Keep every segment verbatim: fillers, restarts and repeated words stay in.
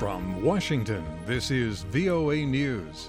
From Washington, this is V O A News.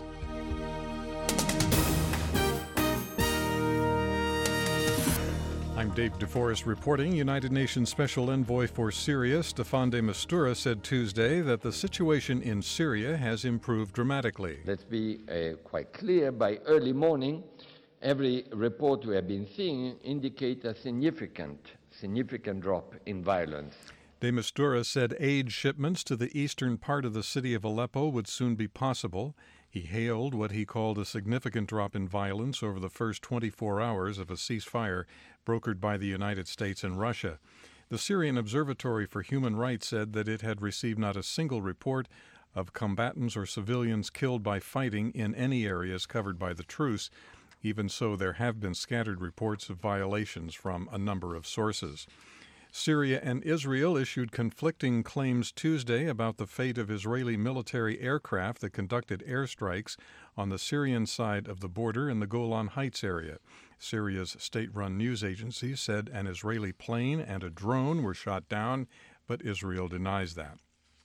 I'm Dave DeForest reporting. United Nations Special Envoy for Syria, Staffan de Mistura, said Tuesday that the situation in Syria has improved dramatically. Let's be uh, quite clear. By early morning, every report we have been seeing indicates a significant, significant drop in violence. De Mistura said aid shipments to the eastern part of the city of Aleppo would soon be possible. He hailed what he called a significant drop in violence over the first twenty-four hours of a ceasefire brokered by the United States and Russia. The Syrian Observatory for Human Rights said that it had received not a single report of combatants or civilians killed by fighting in any areas covered by the truce. Even so, there have been scattered reports of violations from a number of sources. Syria and Israel issued conflicting claims Tuesday about the fate of Israeli military aircraft that conducted airstrikes on the Syrian side of the border in the Golan Heights area. Syria's state-run news agency said an Israeli plane and a drone were shot down, but Israel denies that.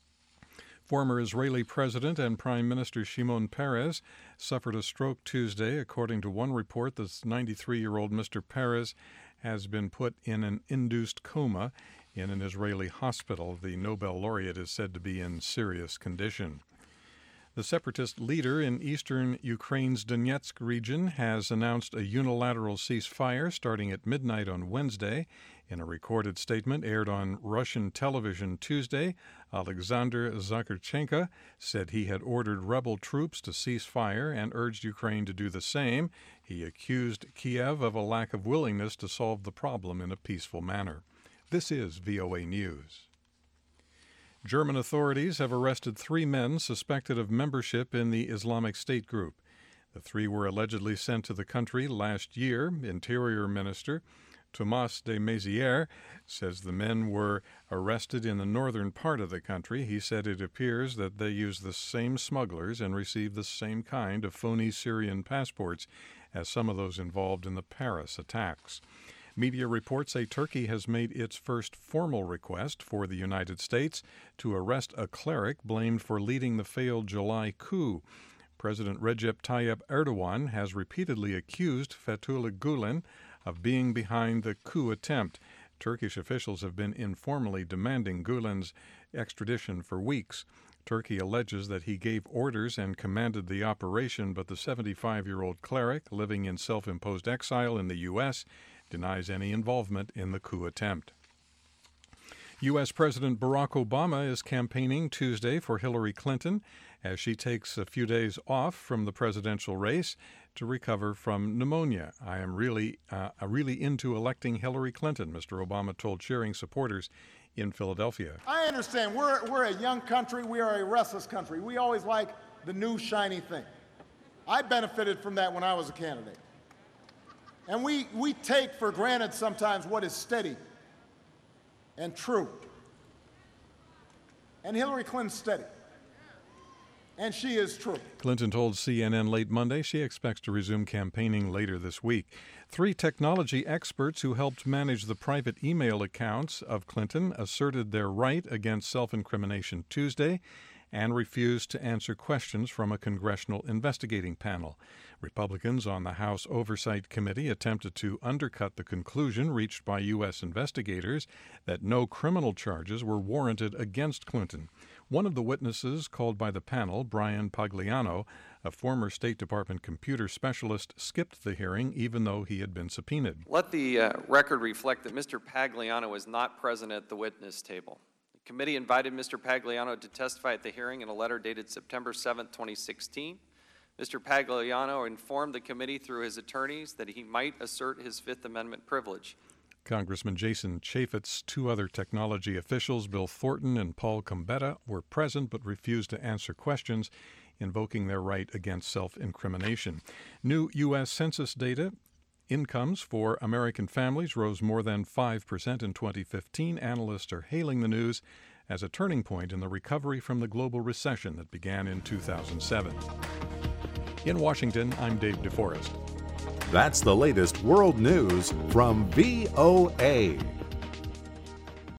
Former Israeli President and Prime Minister Shimon Peres suffered a stroke Tuesday. According to one report, the ninety-three-year-old Mister Peres has been put in an induced coma in an Israeli hospital. The Nobel laureate is said to be in serious condition. The separatist leader in eastern Ukraine's Donetsk region has announced a unilateral ceasefire starting at midnight on Wednesday. In a recorded statement aired on Russian television Tuesday, Alexander Zakarchenko said he had ordered rebel troops to cease fire and urged Ukraine to do the same. He accused Kiev of a lack of willingness to solve the problem in a peaceful manner. This is V O A News. German authorities have arrested three men suspected of membership in the Islamic State group. The three were allegedly sent to the country last year. Interior Minister Thomas de Maizière says the men were arrested in the northern part of the country. He said it appears that they used the same smugglers and received the same kind of phony Syrian passports as some of those involved in the Paris attacks. Media reports say Turkey has made its first formal request for the United States to arrest a cleric blamed for leading the failed July coup. President Recep Tayyip Erdogan has repeatedly accused Fethullah Gulen of being behind the coup attempt. Turkish officials have been informally demanding Gulen's extradition for weeks. Turkey alleges that he gave orders and commanded the operation, but the seventy-five-year-old cleric, living in self-imposed exile in the U S, denies any involvement in the coup attempt. U S. President Barack Obama is campaigning Tuesday for Hillary Clinton as she takes a few days off from the presidential race to recover from pneumonia. I am really, uh, really into electing Hillary Clinton, Mister Obama told cheering supporters in Philadelphia. I understand. We're, we're a young country. We are a restless country. We always like the new shiny thing. I benefited from that when I was a candidate. And we, we take for granted sometimes what is steady and true. And Hillary Clinton's steady. And she is true. Clinton told C N N late Monday she expects to resume campaigning later this week. Three technology experts who helped manage the private email accounts of Clinton asserted their right against self-incrimination Tuesday and refused to answer questions from a congressional investigating panel. Republicans on the House Oversight Committee attempted to undercut the conclusion reached by U S investigators that no criminal charges were warranted against Clinton. One of the witnesses called by the panel, Brian Pagliano, a former State Department computer specialist, skipped the hearing even though he had been subpoenaed. Let the uh, record reflect that Mister Pagliano was not present at the witness table. The committee invited Mister Pagliano to testify at the hearing in a letter dated September seventh, twenty sixteen. Mister Pagliano informed the committee through his attorneys that he might assert his Fifth Amendment privilege. Congressman Jason Chaffetz, two other technology officials, Bill Thornton and Paul Combetta, were present but refused to answer questions, invoking their right against self-incrimination. New U S Census data. Incomes for American families rose more than five percent in twenty fifteen. Analysts are hailing the news as a turning point in the recovery from the global recession that began in two thousand seven. In Washington, I'm Dave DeForest. That's the latest world news from V O A.